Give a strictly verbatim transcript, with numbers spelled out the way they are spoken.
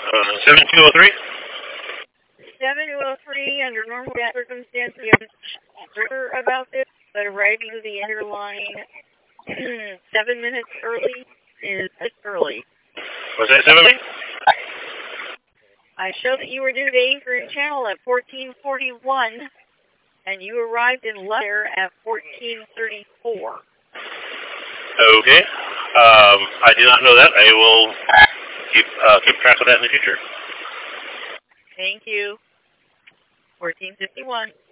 Uh, seven two oh three? seven two oh three, under normal circumstances, we have sure about this, but arriving to the underline seven minutes early is just early. Was that seven? I show that you were due to Anchorage Channel at fourteen forty-one, and you arrived in Letter at fourteen thirty-four. Okay. Um, I did not know that. I will keep uh, keep track of that in the future. Thank you. fourteen fifty-one.